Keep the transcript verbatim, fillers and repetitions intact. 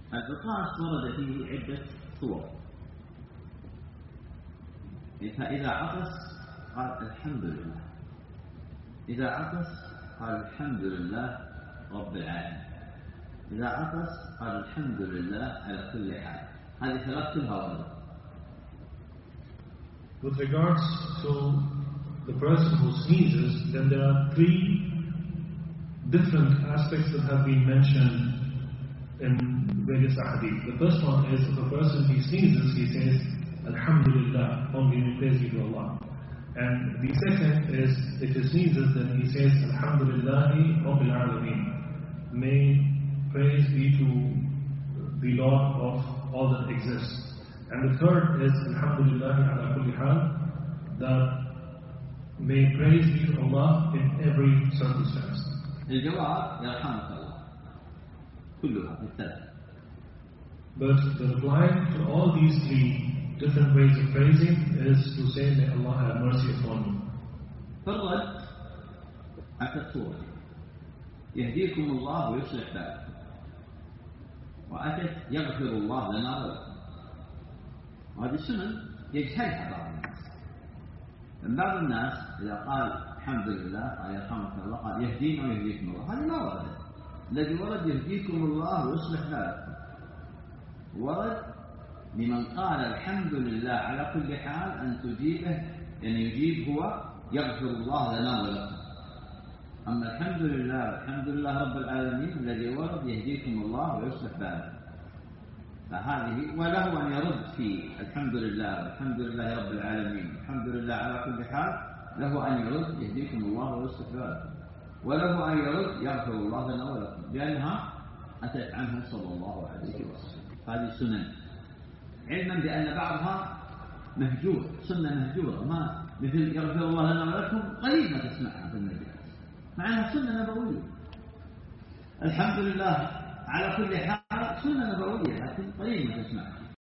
العطاس ورد فيه عدة صور. فإذا عطس قال الحمد لله، إذا عطس قال الحمد لله رب العالمين، إذا عطس قال الحمد لله على كل حال. هذه ثلاث كلها وردت. With regards to the person who sneezes, then there are three different aspects that have been mentioned in various ahadith. The first one is if a person he sneezes, he says Alhamdulillah, only praise be to Allah. And the second is if he sneezes, then he says Alhamdulillahi Rabbil Alameen, may praise be to the Lord of all that exists. And the third is Alhamdulillahi ala kulli hal, that may praise be to Allah in every circumstance. الجواب يرحمك الله كلها في الثلاث. But the reply to all these three different ways of praising is to say may Allah have mercy upon you. فالرد أتت صورة يهديكم الله ويصلح بالكم، وأتت يغفر الله لنا ولكم. وهذه السنن يجهلها بعض الناس. من بعض الناس إذا قال الحمد لله قال يرحمك الله قال يهدينا ويهديكم الله، هذا ما ورد. الذي ورد يهديكم الله ويصلح بالكم ورد لمن قال الحمد لله على كل حال أن تجيبه، يعني يجيب هو يغفر الله لنا ولكم. أما الحمد لله الحمد لله رب العالمين الذي ورد يهديكم الله ويصلح بالكم، فهذه وله أن يرد في الحمد لله الحمد لله رب العالمين الحمد لله على كل حال، له أن يرد يهديكم الله ويصلح بالكم، وله أن يرد يغفر الله لنا ولكم، لأنها أتت عنه صلى الله عليه وسلم. هذه سنن، علما بأن بعضها مهجور، سنة مهجورة، ما مثل يغفر الله لنا ولكم قليل ما تسمعها في المجلس، مع أنها سنة نبوية. الحمد لله على كل حال سنة نبوية لكن قليل ما تسمعها.